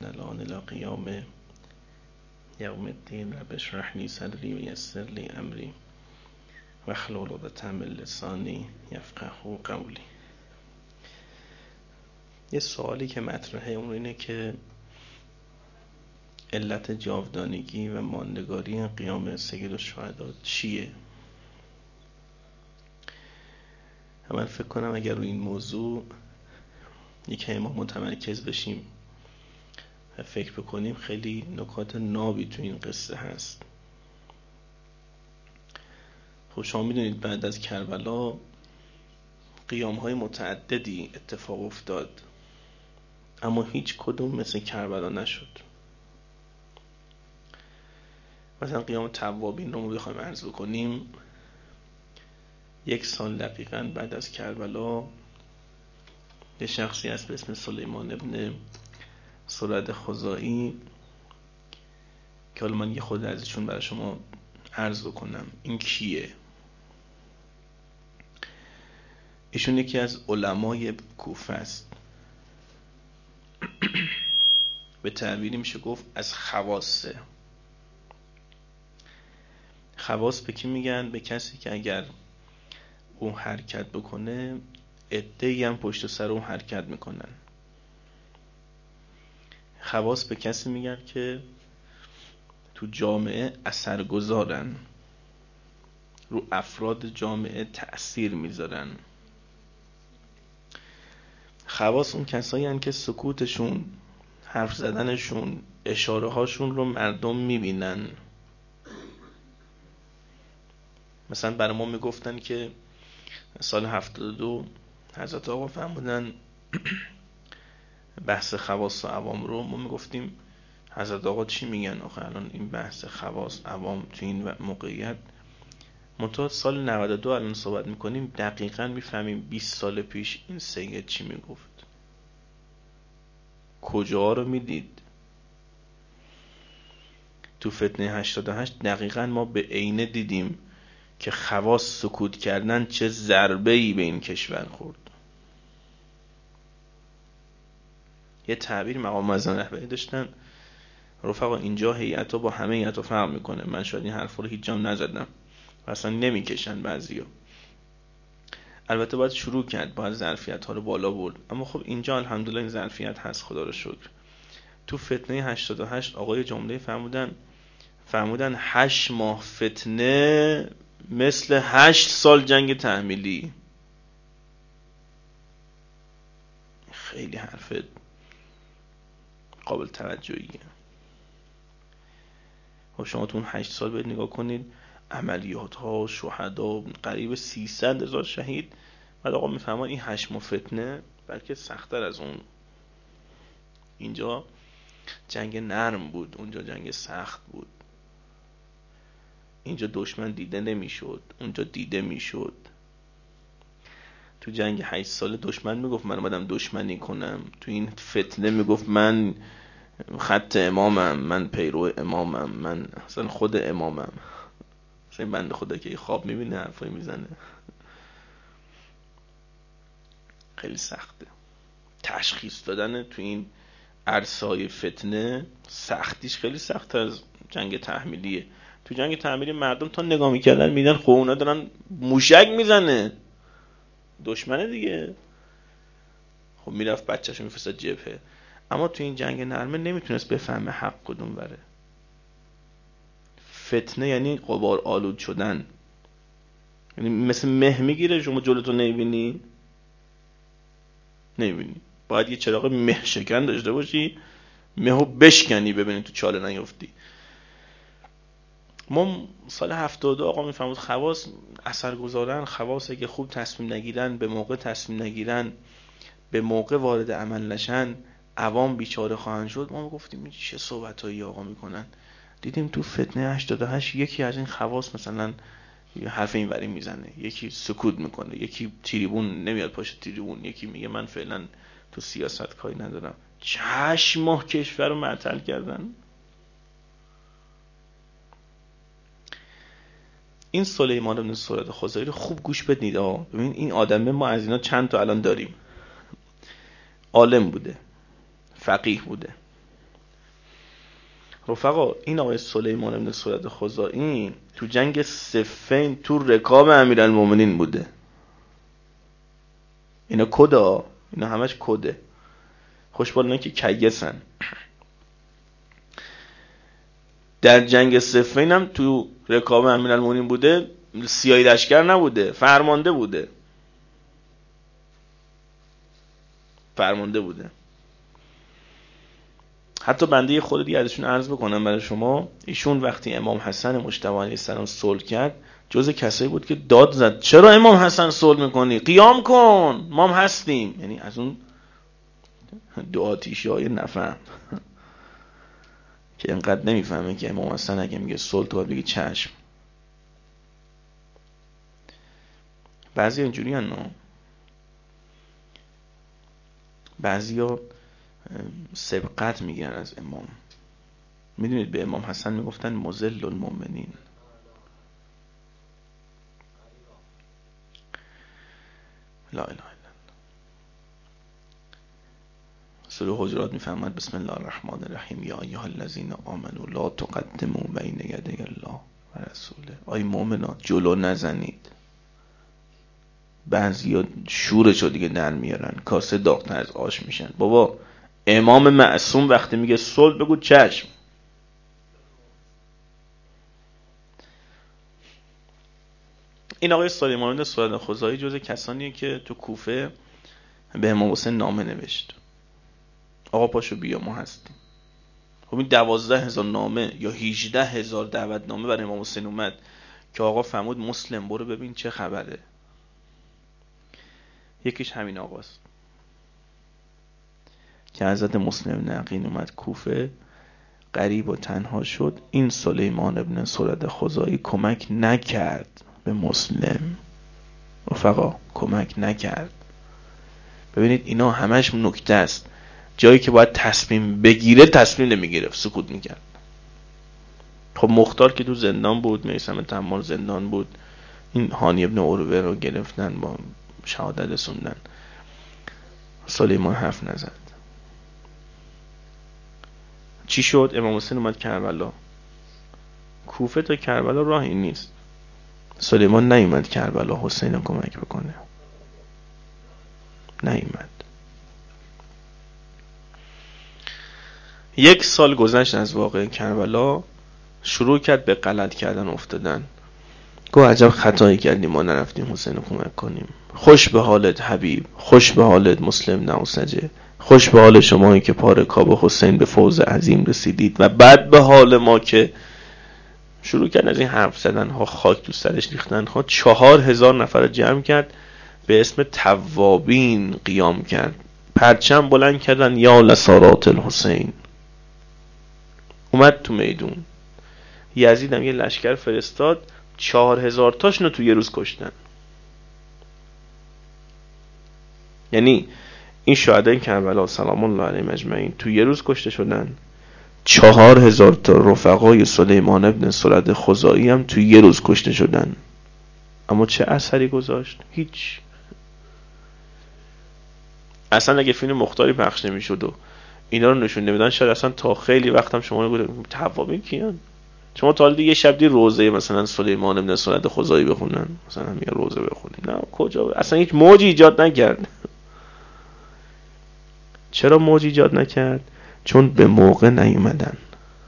الان الى قیام یوم الدین. رب اشرح لی صدری و یسر لی امری واحلل عقدة من لسانی یفقهوا قولی. یه سوالی که مطرحه اون اینه که علت جاودانگی و ماندگاری قیام سید الشهدا چیه؟ من فکر کنم اگر روی این موضوع یکی ما متمرکز بشیم و فکر بکنیم خیلی نکات نابی تو این قصه هست. خب شما میدونید بعد از کربلا قیام‌های متعددی اتفاق افتاد، اما هیچ کدوم مثل کربلا نشد. مثلا قیام توابین رو بخوایم عرض بکنیم، 1 سال دقیقاً بعد از کربلا یه شخصی هست به اسم سلیمان ابن سرد خزاعی که حالا من یه خود ازشون برای شما عرض بکنم. این کیه؟ ایشون یکی از علمای کوفه است. به تعبیری میشه گفت از خواصه. خواص به کی میگن؟ به کسی که اگر اون حرکت بکنه عده‌ای هم پشت سر اون حرکت میکنن. خواص به کسی میگن که تو جامعه اثرگذارن، رو افراد جامعه تأثیر میذارن. خواص اون کسایی هن که سکوتشون، حرف زدنشون، اشاره هاشون رو مردم میبینن. مثلا برای ما میگفتن که سال 72 حضرت آقا فرمودن بحث خواص و عوام رو، ما میگفتیم حضرت آقا چی میگن آخه الان این بحث خواص عوام تو این موقعیت. منتها سال 92 الان صحبت میکنیم دقیقاً میفهمیم 20 سال پیش این سید چی میگفت، کجا رو میدید. تو فتنه 88 دقیقاً ما به عینه دیدیم که خواص سکوت کردن چه ضربه‌ای به این کشور خورد. یه تعبیر مقام معظم رهبری داشتن، رفقا اینجا هیئت‌ها با همه هیئت‌ها فرق میکنه. من شاید این حرف رو هیچ جام نزدم و اصلا نمیکشن بعضیا. البته باید شروع کرد، باید ظرفیت‌ها رو بالا برد، اما خب اینجا الحمدلله این ظرفیت هست، خدا رو شکر. تو فتنه 88 آقای جمله فرمودن 8 ماه فتنه مثل 8 سال جنگ تحمیلی. خیلی حرف قابل توجهیه. و شما تو اون 8 سال باید نگاه کنید، عملیات ها، شهدا، قریب 300,000 شهید. بعد آقا میفهمن این 8 ماه فتنه بلکه سخت‌تر از اون. اینجا جنگ نرم بود، اونجا جنگ سخت بود. اینجا دشمن دیده نمیشد، اونجا دیده میشد. تو جنگ 8 ساله دشمن میگفت من اومدم دشمنی کنم، تو این فتنه میگفت من خط امامم، من پیرو امامم، من اصلا خود امامم. اصلا بنده خدا که خواب میبینه حرفایی میزنه. خیلی سخته تشخیص دادن تو این عرصه‌های فتنه. سختیش خیلی سخت‌تر از جنگ تحمیلیه. تو جنگ تحمیلی مردم تا نگاه میکردن میدن خب اونا دارن موشک میزنه، دشمنه دیگه، خب میرفت بچه‌شو میفرستاد جبهه. اما تو این جنگ نرمه نمیتونست بفهمه حق کدوم بره. فتنه یعنی غبار آلود شدن، یعنی مثل مه میگیره، شما جلوتو نمیبینی، باید یه چراغ مه شکن داشته باشی، مهو بشکنی ببینی تو چاله نیفتی. ما سال 72 آقا میفهمود خواص اثرگذارن، خواصه که خوب تصمیم نگیرن، به موقع تصمیم نگیرن، به موقع وارد عمل نشن، عوام بیچاره خواهند شد. ما گفتیم چه صحبتایی آقا میکنن. دیدیم تو فتنه 88 یکی از این خواص مثلا یه حرف اینوری میزنه، یکی سکوت میکنه، یکی تریبون نمیاد پاش تریبون، یکی میگه من فعلا تو سیاست کاری ندارم. 8 ماه کشور رو معطل کردن. این سلیمان بن سرد خزاعی رو خوب گوش بدید. ببین این آدمه، ما از اینا چند تا الان داریم. عالم بوده، فقیه بوده، رفقا این آقای سلیمان بن سرد خزاعی تو جنگ صفین تو رکاب امیرالمومنین بوده. اینا کدا، اینا همش کده. خوشبال اینا که کیسن. در جنگ صفین هم تو رکاب امیرالمومنین بوده، سیاهی لشکر نبوده، فرمانده بوده. حتی بنده خود دیگه ازشون عرض بکنم برای شما، ایشون وقتی امام حسن مجتبی علیه السلام صلح کرد جز کسایی بود که داد زد چرا امام حسن صلح میکنی؟ قیام کن، ما هم هستیم. یعنی از اون دو آتیشی‌های نفهم که اینقدر نمیفهمه که امام حسن اگه میگه صلح تو باید بگی چشم. بعضی اینجوری هستن، بعضیا سبقت میگن از امام. میدونید به امام حسن میگفتن مذل المؤمنین. لا اله الا الله. سوره حجرات میفرماید بسم الله الرحمن الرحیم یا ایها الذین آمنوا لا تقدموا بین یدی الله و رسوله. ای مؤمنات جلو نزنید. بعضیا شورشو دیگه در میارن، کاسه داغ‌تر از آش میشن. بابا امام معصوم وقتی میگه صلح بگو چشم. این آقای سلیمان بن سرد خزاعی جز کسانیه که تو کوفه به امام حسین نامه نوشت. آقا پاشو بیا ما هستیم. خب این 12,000 نامه یا 18,000 دعوتنامه برای امام حسین اومد که آقا فرمود مسلم برو ببین چه خبره. یکیش همین آقاست که حضرت مسلم نقین اومد کوفه، غریب و تنها شد. این سلیمان ابن سرد خزاعی کمک نکرد به مسلم. رفقا کمک نکرد. ببینید اینا همش نکته است. جایی که باید تصمیم بگیره تصمیم نمیگرفت، سکوت میکرد. خب مختار که تو زندان بود، میثم تمار زندان بود، این هانی ابن عروه رو گرفتن با شهادت رسوندن. سلیمان حرف نزد. چی شد؟ امام حسین اومد کربلا. کوفه تا کربلا راهی نیست. سلیمان نیومد کربلا حسین رو کمک بکنه. نیومد. 1 سال گذشت از واقعه کربلا، شروع کرد به غلط کردن افتادن. گفت عجب خطایی کردیم ما نرفتیم حسین رو کمک کنیم. خوش به حالت حبیب، خوش به حالت مسلم نوسجه، خوش به حال شمایی که پارکاب حسین به فوز عظیم رسیدید و بعد به حال ما که. شروع کرد از این حرف زدن ها، خاک تو سرش ریختن ها. 4,000 نفر جمع کرد، به اسم توابین قیام کرد، پرچم بلند کردن یا لسارات الحسین. اومد تو میدون. یزید هم یه لشکر فرستاد، 4,000 تاشونو تو یه روز کشتن. یعنی این شهدای کربلا سلام الله علیهم اجمعین تو یه روز کشته شدن. 4,000 تا رفقای سلیمان ابن سرد خزاعی هم تو یه روز کشته شدن. اما چه اثری گذاشت؟ هیچ. اصلا اگه فیلم مختاری پخش نمیشد و اینا رو نشون نمیدن، شاید اصلا تا خیلی وقت هم شما رو توابین کیان. شما تا حالا دیگه شب دی روزه مثلا سلیمان ابن سرد خزاعی بخونن، مثلا میگه روزه بخونین، نه کجا، اصلا هیچ موجی ایجاد نکرد. چرا موج ایجاد نکرد؟ چون به موقع نیومدن.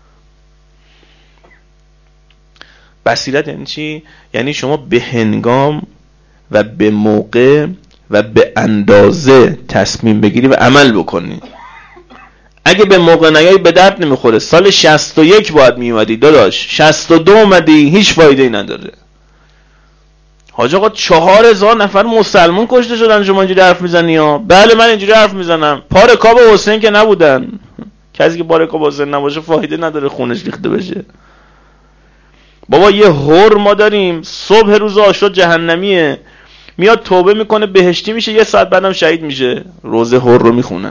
بصیرت یعنی چی؟ یعنی شما به هنگام و به موقع و به اندازه تصمیم بگیری و عمل بکنی. اگه به موقع نیایی به درد نمیخوره. سال 61 باید میومدی داداش، 62 اومدی، هیچ فایده ای نداره. حاج آقا 4,000 نفر مسلمان کشته شدن، شما اینجوری حرف میزنی ها؟ بله من اینجوری حرف میزنم. پارکاب حسین که نبودن. کسی که پارکاب حسین نباشه فایده نداره خونش ریخته بشه. بابا یه هور ما داریم، صبح روز عاشورا جهنمیه، میاد توبه میکنه بهشتی میشه، 1 ساعت بعدم شهید میشه. روزه هور رو میخونن.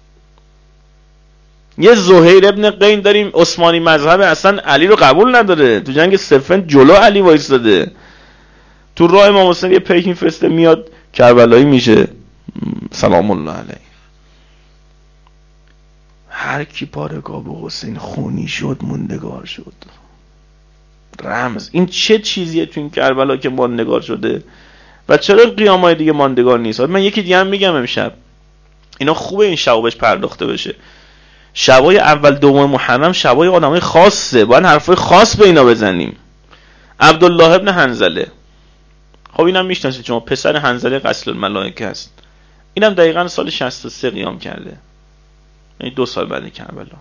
یه زهیر ابن قین داریم، عثمانی مذهب، اصلا علی رو قبول نداره، تو جنگ صفین جلو علی وایساده، تو راه امام حسین یه پیک فرسته میاد کربلایی میشه سلام الله علیه. هر کی پارگاه به حسین خونی شد موندگار شد. رمز. این چه چیزیه تو این کربلا که ماندگار شده و چرا قیامای دیگه ماندگار نیست؟ من یکی دیگه هم میگم امشب، اینا خوبه این شبا بهش پرداخته بشه. شبای اول دوم محرم شبای آدمای خاصه، باید حرفای خاص به اینا بزنیم. عبدالله ابن حنظله، خب اینم میشناسید شما، پسر حنظله غسل الملائکه است. اینم دقیقاً سال 63 قیام کرده، یعنی 2 سال بعد کربلا.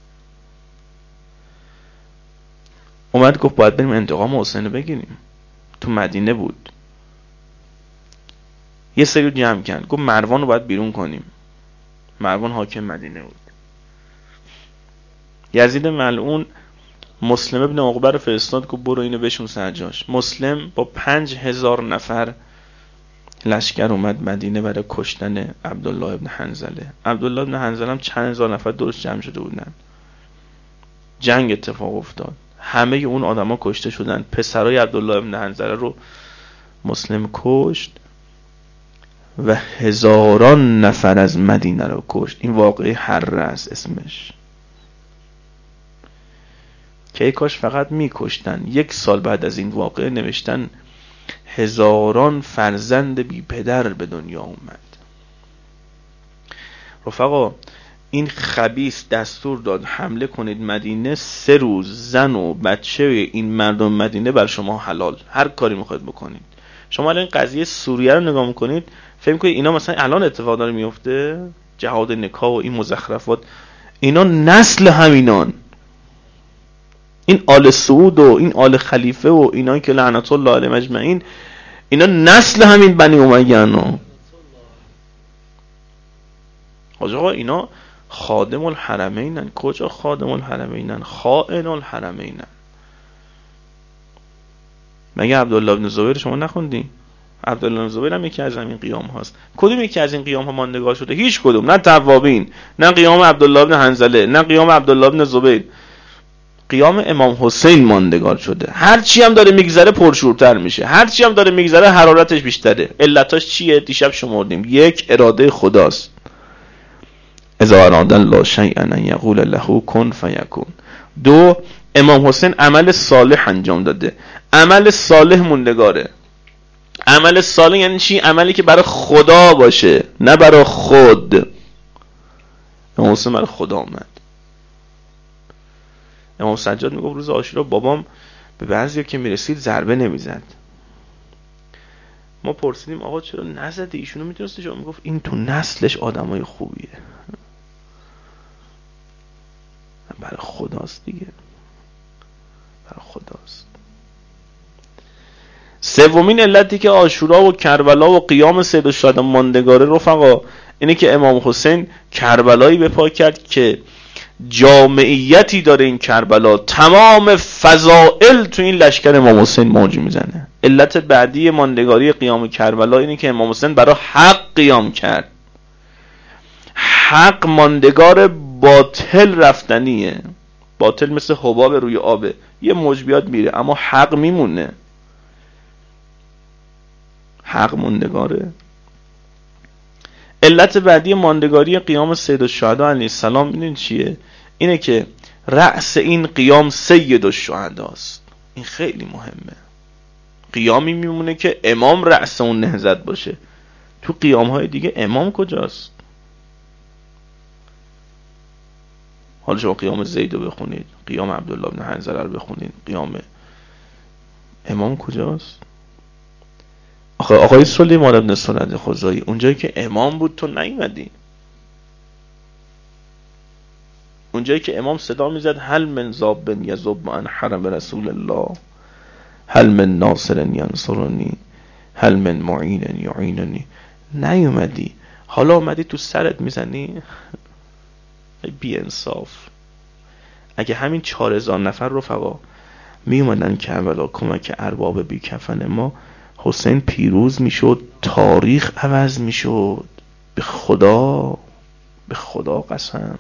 اومد گفت باید بریم انتقام حسین رو بگیریم. تو مدینه بود، یه سری جمع کرد، گفت مروان رو باید بیرون کنیم. مروان حاکم مدینه بود. یزید ملعون مسلم ابن عقبه رو فرستاد که برو اینو بشون سرجاش. مسلم با 5000 نفر لشکر اومد مدینه برای کشتن عبدالله ابن حنظله. عبدالله ابن حنظله هم چند هزار نفر درست جمع شده بودن. جنگ اتفاق افتاد، همه اون آدما کشته شدن. پسرای عبدالله ابن حنظله رو مسلم کشت و هزاران نفر از مدینه رو کشت. این واقعه حره است اسمش، که کاش فقط میکشتن. 1 سال بعد از این واقعه نوشتن هزاران فرزند بی پدر به دنیا اومد. رفقا این خبیث دستور داد حمله کنید مدینه، 3 روز زن و بچه این مردم مدینه بر شما حلال، هر کاری میخواید بکنید. شما الان قضیه سوریه رو نگاه میکنید، فکر کنید اینا مثلا الان اتفاق داره میفته، جهاد نکاح و این مزخرفات، اینا نسل همینان. این آل سعود و این آل خلیفه و اینا که لعنت الله علیهم اجمعین، اینا نسل همین بنی امیه. آقا اینا خادم الحرمینن. کجا خادم الحرمینن؟ خائن الحرمینن. مگه عبدالله بن زبیر شما نخوندی؟ عبدالله بن زبیر هم یکی از همین قیام هاست. کدوم یکی از این قیام ها ماندگار شده؟ هیچ کدوم. نه توابین، نه قیام عبدالله بن حنظله، نه قیام عبدالله بن زبیر. قیام امام حسین ماندگار شده. هرچی هم داره میگذره پرشورتر میشه، هرچی هم داره میگذره حرارتش بیشتره. علتاش چیه؟ دیشب شمردیم. 1 اراده خداست. اذا اراد الله شیئا ان یقول له کن فیکون. 2 امام حسین عمل صالح انجام داده. عمل صالح موندگاره. عمل صالح یعنی چی؟ عملی که برای خدا باشه، نه برای خود. امام حسین برای خدا اومد. امام سجاد میگفت روز عاشورا بابام به بعضیا که میرسید ضربه نمیزد. ما پرسیدیم آقا چرا نزده؟ ایشونو میتونسته شما. میگفت این تو نسلش آدمای خوبیه، برای خداست دیگه، برای خداست. 3مین علتی که عاشورا و کربلا و قیام سید الشهدا ماندگاره رفقا اینه که امام حسین کربلایی به پا کرد که جامعیتی داره. این کربلا تمام فضائل تو این لشکر امام حسین موج میزنه. علت بعدی ماندگاری قیام کربلا اینه که امام حسین برای حق قیام کرد. حق ماندگار، باطل رفتنیه. باطل مثل حباب روی آبه، یه موج بیاد میره، اما حق میمونه. حق ماندگاره. علت بعدی ماندگاری قیام سید الشهدا علیه السلام میدونید چیه؟ اینه که رأس این قیام سید الشهدا است. این خیلی مهمه. قیامی میمونه که امام رأس اون نهضت باشه. تو قیام های دیگه امام کجاست؟ حالا شما قیام زید رو بخونید، قیام عبدالله بن حنظله رو بخونید، قیام امام کجاست؟ آقای سلیمان بن سند خزاعی اونجایی که امام بود تو نیومدی. اونجایی که امام صدا میزد هل من ذاب یذب عن حرم رسول الله، هل من ناصر ینصرنی، هل من معین یعیننی، نیومدی. حالا اومدی تو سرت میزنی. بی انصاف. اگه همین 4000 نفر رفقا می اومدن کربلا کمک ارباب بی کفن ما، حسین پیروز میشد، تاریخ عوض میشد. به خدا، به خدا قسم.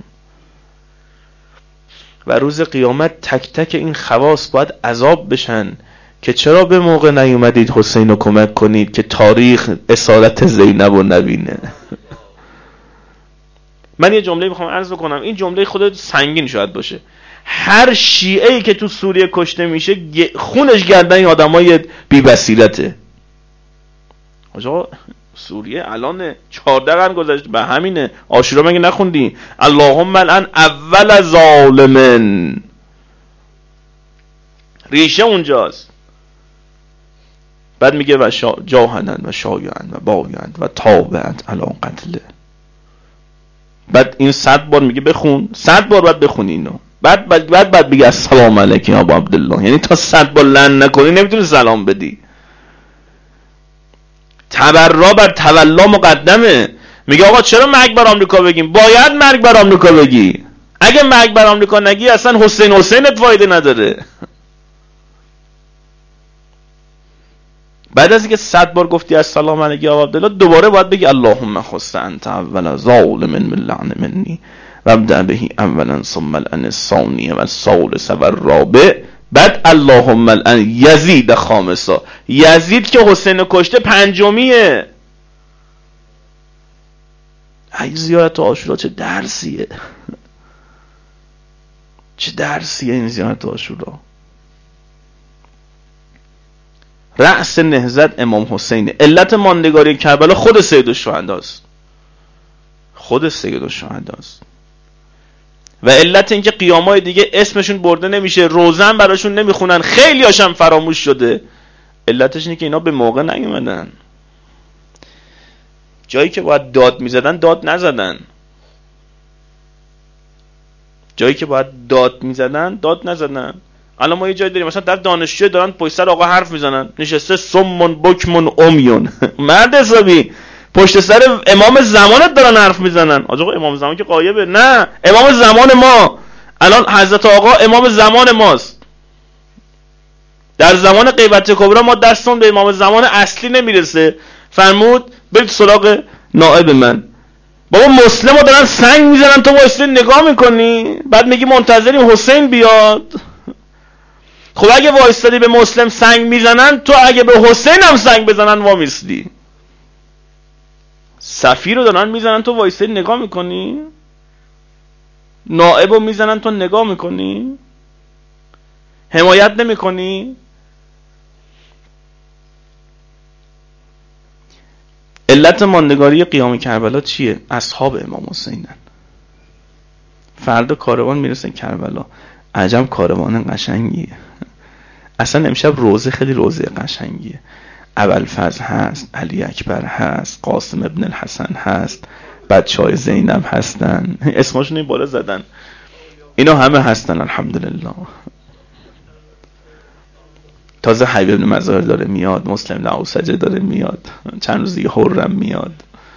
و روز قیامت تک تک این خواص باید عذاب بشن که چرا به موقع نیومدید حسین رو کمک کنید که تاریخ اسارت زینب رو نبینه. من یه جمله میخوام عرض بکنم، این جمله خود سنگین شاید باشه. هر شیعه‌ای که تو سوریه کشته میشه خونش گردن این آدمای بی بصیرته. آقا سوریه الان 14 قرن گذشته به همینه. عاشورا مگه نخوندی؟ اللهم الان اول ظالمن، ریشه اونجاست. بعد میگه و جاهدند و شایند و بایند و تابند الان قتله. بعد این 100 بار میگه بخون، 100 بار باید بخونی اینو. بعد بگه السلام علیکم ابو عبدالله. یعنی تا 100 بار لعن نکنی نمیتونی سلام بدی. تبرا بر تولا مقدمه. میگه آقا چرا مرگ بر آمریکا بگیم؟ باید مرگ بر آمریکا بگی. اگه مرگ بر آمریکا نگی اصلا حسینت فایده نداره. بعد از اینکه 100 بار گفتی السلام علیکم ابو عبدالله، دوباره باید بگی اللهم خص انت اول ظالم من لعن منی و ابدأ به اولا ثم الان الثانی و الثالث و الرابع. بعد اللهم الان یزید خامسا. یزید که حسین کشته پنجمیه. ای زیارت عاشورا چه درسیه، چه درسیه این زیارت عاشورا. رأس نهضت امام حسینه. علت ماندگاری کربلا خود سیدالشهداست، خود سیدالشهداست. و علت اینکه قیامای دیگه اسمشون برده نمیشه، روزن براشون نمیخونن، خیلی هاشم فراموش شده، علتش اینه که اینا به موقع نیومدن. جایی که باید داد میزدن داد نزدن، جایی که باید داد میزدن داد نزدن. الان ما یه جایی داریم مثلا در دانشجو دارن پشت سر آقا حرف میزنن، نشسته سمون بکمون امیون. مرد حسابی پشت سر امام زمانت دارن حرف میزنن. آقا امام زمان که غایبه. نه، امام زمان ما الان حضرت آقا امام زمان ماست. در زمان غیبت کبرا ما دستمون به امام زمان اصلی نمیرسه، فرمود برید سراغ نائب من. بابا مسلمو دارن سنگ میزنن، تو واسه نگاه میکنی، بعد میگی منتظریم حسین بیاد. خب اگه وایستادی به مسلم سنگ میزنن، تو اگه به حسین هم سنگ بزنن وامیسلی. سفیر رو دارن میزنن، تو وایستادی نگاه میکنی. نائب رو میزنن، تو نگاه میکنی، حمایت نمیکنی. علت ماندگاری قیام کربلا چیه؟ اصحاب امام حسینن. فردا کاروان میرسه کربلا. عجب کاروان قشنگیه. اصلا امشب روزه خیلی روزه قشنگیه. ابوالفضل هست، علی اکبر هست، قاسم ابن الحسن هست، بچهای زینب هستن، اسمشون این بالا زدن، اینا همه هستن الحمدلله. تازه حبیب بن مظاهر داره میاد، مسلم نوسجه داره میاد، چند روزی حرم میاد.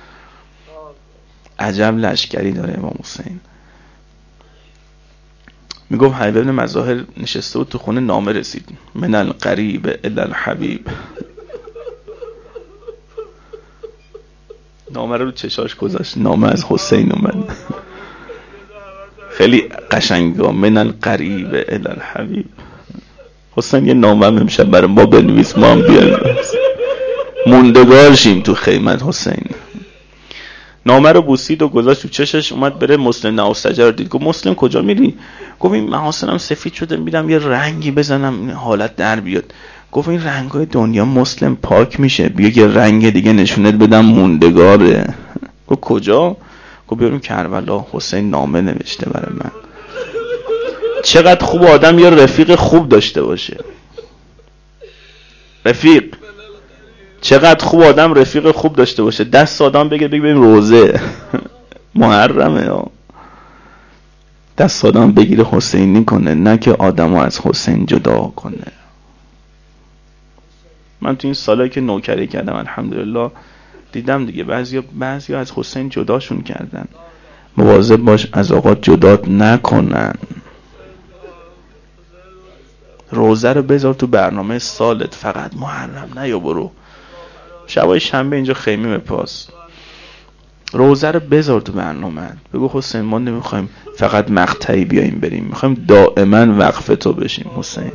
عجب لشکری داره امام حسین. میگفت حبیب بن مظاهر نشسته بود تو خونه، نامه رسید، من القریب الی الحبیب. نامه رو چشاش گذاشت، نامه از حسین اومد. خیلی قشنگه، من القریب الی الحبیب. حسین یه نامه هم امشب برای ما بنویس، ما هم بیایم موندگار شیم تو خیمت حسین. نامه رو بوسید و گذاشت تو چشش، اومد بره مسلم نوسجه رو دید. گفت مسلم کجا میری؟ گفت این محاسنم سفید شده، میرم یه رنگی بزنم حالت در بیاد. گفت این رنگای دنیا مسلم پاک میشه، بیا یه رنگ دیگه نشونت بدم موندگاره. گفت کجا؟ گفت بیاریم کربلا، حسین نامه نوشته برای من. چقدر خوب آدم یه رفیق خوب داشته باشه. رفیق، چقدر خوب آدم رفیق خوب داشته باشه. دست آدم بگه بریم روزه محرمه ها، دست آدم بگیره حسینی کنه، نه که آدمو از حسین جدا کنه. من تو این سالایی که نوکری کردم الحمدلله دیدم دیگه بعضیا از حسین جداشون کردن. مواظب باش از آقا جدات نکنن. روزه رو بذار تو برنامه سالت، فقط محرم نیا برو شبای شنبه اینجا خیمه بپاس. روزه رو بذار تو برنامه، بگو حسین ما نمیخوایم فقط مقطعی بیایم بریم، میخوایم دائما وقف تو بشیم. حسین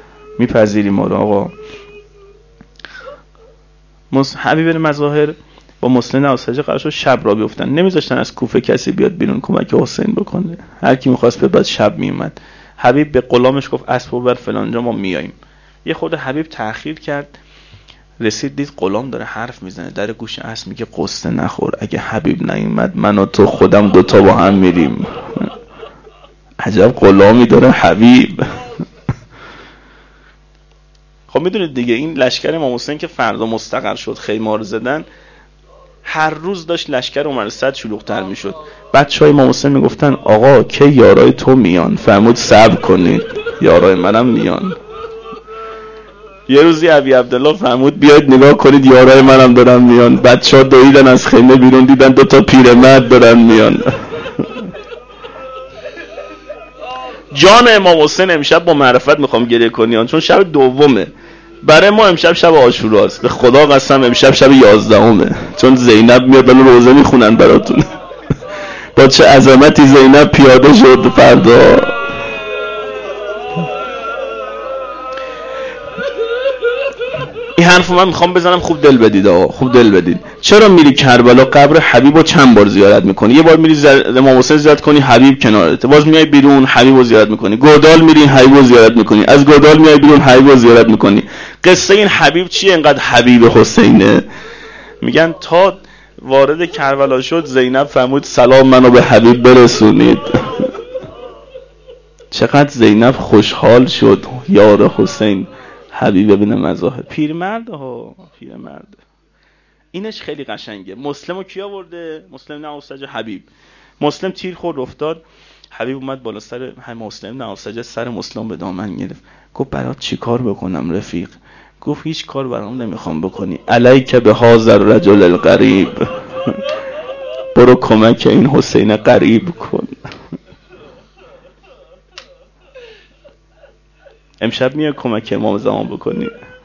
میپذیری ما رو آقا؟ حبیب بن مظاهر با مسلم نوسجه قرار شد شب را بیفتن، نمیذاشتن از کوفه کسی بیاد بیرون کمک حسین بکنه، هر کی می‌خواست بعد شب میومد. حبیب به غلامش گفت اسبو بر فلانجا ما میاییم. یه خود حبیب تأخیر کرد، رسید دید غلام داره حرف میزنه در گوش اسب، میگه قصه نخور، اگه حبیب نیومد من و تو خودم دوتا با هم میریم. عجب غلامی داره حبیب. خب میدونید دیگه این لشکر امام حسین که فردا مستقر شد خیمار زدن، هر روز داشت لشکر عمر صد شلوغ‌تر میشد. بچهای امام حسین میگفتن آقا که یارای تو میان؟ فرمود صبر کنید یارای منم میان. یه روزی ابی عبدالله فرمود بیاید نگاه کنید یارای منم دارن میان. بچه‌ها دویدن از خیمه بیرون، دیدن دوتا پیرمرد دارن میان. جان امام حسین امشب با معرفت میخوام گریه کنیان، چون شب دومه. برای ما امشب شب عاشوراست، به خدا قسم امشب شب 11مه، چون زینب میاد بالا روزه میخونن براتون. با چه عظمتی زینب پیاده شد فردا. این حرفو من میخوام بزنم، خوب دل بدید آقا، خوب دل بدید. چرا میری کربلا قبر حبیبو چند بار زیارت میکنی؟ یه بار میری امام حسین زیارت کنی، حبیب کنارته، باز میای بیرون حبیبو زیارت میکنی، گودال میری حبیبو زیارت میکنی، از گودال میای بیرون حبیبو زیارت میکنی. قصه این حبیب چیه اینقدر حبیب حسینه؟ میگن تا وارد کربلا شد زینب فرمود سلام منو به حبیب برسونید. چقدر زینب خوشحال شد یار حسین حبیب ابن مظاهر. پیرمرد ها، پیرمرد. اینش خیلی قشنگه. مسلمو کی آورده؟ مسلم نوسجه حبیب. مسلم تیر خورد افتاد، حبیب اومد بالا سر مسلم نوسجه، سر مسلم به دامن گرفت، گفت برات چی کار بکنم رفیق؟ گفت هیچ کار برام نمیخوام بکنی، علیک به هذا الرجل الغریب. برو کمک این حسین غریب کن. امشب میای کمک امام زمان بکنی؟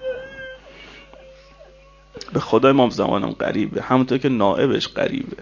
به خدا امام زمانم غریبه، همونطور که نائبش غریبه.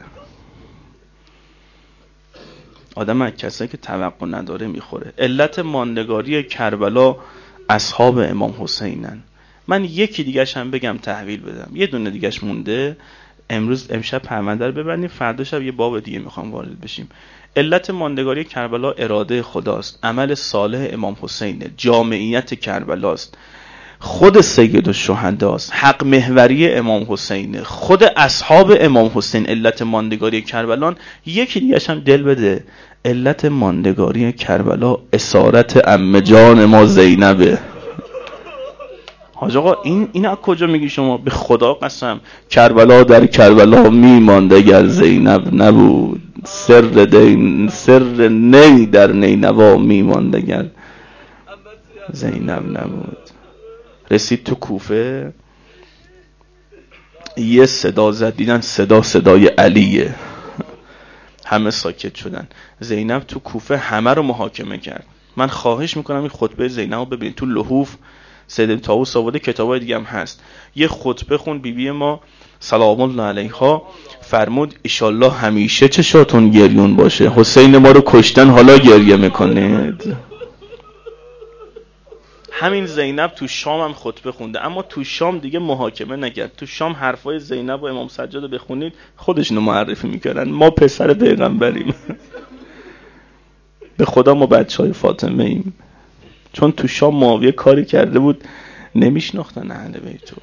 آدم از کسایی که توقع نداره میخوره. علت ماندگاری کربلا اصحاب امام حسینن. من یکی دیگه‌ش هم بگم تحویل بدم، یه دونه دیگه‌ش مونده. امشب پرونده رو ببندیم، فردا شب یه باب دیگه میخوام وارد بشیم. علت ماندگاری کربلا اراده خداست، عمل صالح امام حسینه، جامعیت کربلاست، خود سید الشهداست، حق محوری امام حسینه، خود اصحاب امام حسین علت ماندگاری کربلان. یکی دیگه‌ش هم دل بده، علت ماندگاری کربلا اسارت عمه جان ما زینبه. حاج آقا این از کجا میگی شما؟ به خدا قسم کربلا در کربلا میماند اگر زینب نبود، سر نی در نینوا میماند اگر زینب نبود. رسید تو کوفه، یه صدا زد، دیدن صدای علیه، همه ساکت شدن. زینب تو کوفه همه رو محاکمه کرد. من خواهش میکنم این خطبه زینب رو ببینید تو لحوف، سید طاووس آورده، کتابای دیگه هم هست. یه خطبه خون بیبی ما سلام الله علیها، فرمود ایشالله همیشه چشاتون گریون باشه، حسین ما رو کشتن حالا گریه میکنید. همین زینب تو شام هم خطبه خونده، اما تو شام دیگه محاکمه نکرد. تو شام حرفای زینب و امام سجاد رو بخونید خودشونو معرفی میکردن، ما پسر پیغمبریم. به خدا ما بچهای فاطمه ایم. چون تو شام معاویه کاری کرده بود نمیشناختن اهل بیتو،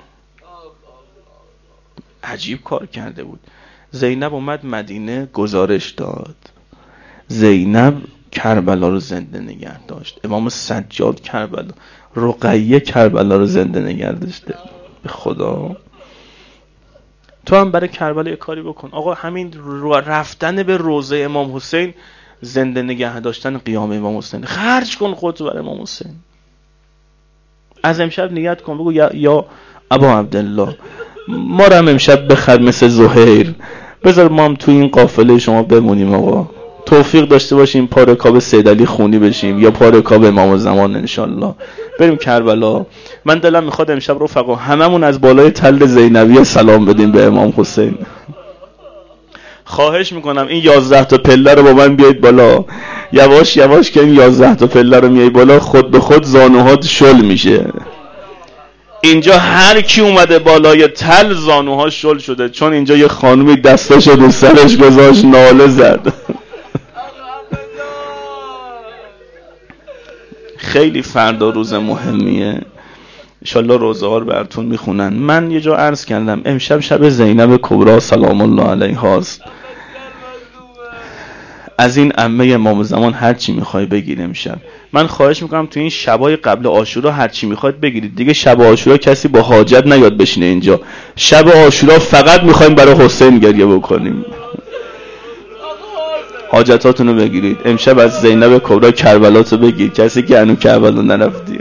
عجیب کار کرده بود. زینب اومد مدینه گزارش داد، زینب کربلا رو زنده نگه داشت، امام سجاد کربلا، رقیه کربلا رو زنده نگه داشته. به خدا تو هم برای کربلا یه کاری بکن آقا. همین رفتن به روضه امام حسین، زنده نگه داشتن قیام امام حسین، خرج کن خودت برای امام حسین. از امشب نیت کن، بگو یا ابا عبدالله ما رو هم امشب بخر مثل زهیر، بذار ما هم تو این قافله شما بمونیم آقا. توفیق داشته باشیم پا رکاب سید علی خونی بشیم یا پا رکاب امام زمان انشالله، بریم کربلا. من دلم میخواد امشب رفقا هممون از بالای تل زینبیه سلام بدیم به امام حسین. خواهش میکنم این 11 تا پله رو با من بیایید بالا، یواش یواش که این 11 تا پله رو میای بالا خود به خود زانوهات شل میشه. اینجا هر کی اومده بالای تل زانوها شل شده، چون اینجا یه خانومی دستاشو رو سرش گذاشت ناله زد. خیلی فردا روز مهمیه، انشالله روزه ها رو براتون میخونن. من یه جا عرض کردم امشب شب زینب کبرا سلام الله علیها است. از این عمه امام زمان هر چی میخوای بگیر امشب. من خواهش میکنم تو این شبای قبل عاشورا هر چی میخواید بگیرید دیگه. شب عاشورا کسی با حاجت نیاد بشینه اینجا. شب عاشورا فقط میخوایم برای حسین گریه بکنیم. حاجتاتونو بگیرید امشب. از زینب کبرا کربلاتو بگیر، کسی که هنوز کربلا نرفتی.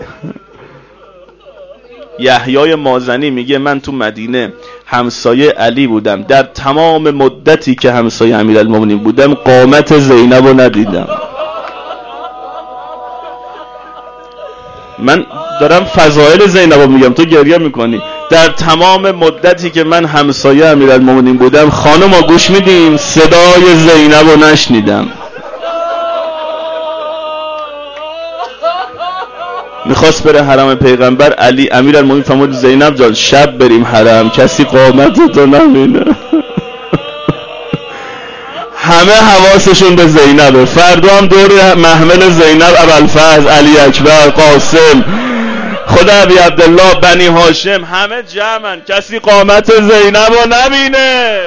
یحیای مازنی میگه من تو مدینه همسایه علی بودم، در تمام مدتی که همسایه امیرالمومنین بودم قامت زینب رو ندیدم. من دارم فضائل زینب رو میگم، تو گریه میکنی. در تمام مدتی که من همسایه امیرالمومنین بودم خانم گوش میدیم صدای زینب رو نشنیدم. میخواست بره حرم پیغمبر، علی امیرالمومنین فرمود زینب جان شب بریم حرم کسی قامتتو نبینه. همه حواسشون به زینبه. فردا هم دور محمل زینب ابوالفضل، علی اکبر، قاسم، خدا ابی عبدالله، بنی هاشم، همه جمعن کسی قامت زینب رو نبینه.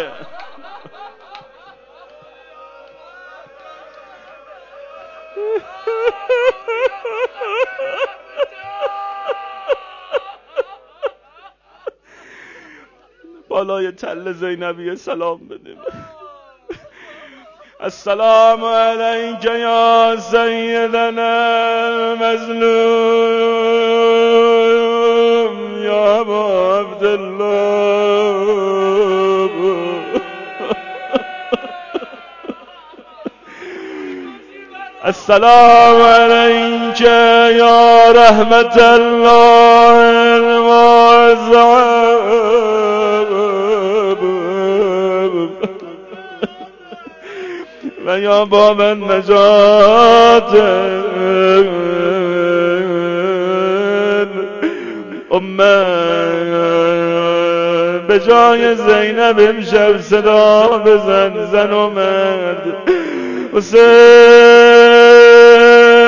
بالای تل زینبیه سلام بدیم. السلام علیک یا سیدنا المظلوم یا ابا عبدالله. السلام علیک یا رحمت الله الواسعه و یا باب النجات امت. به جای زینب امشب صدا بزن زن و مرد. حسین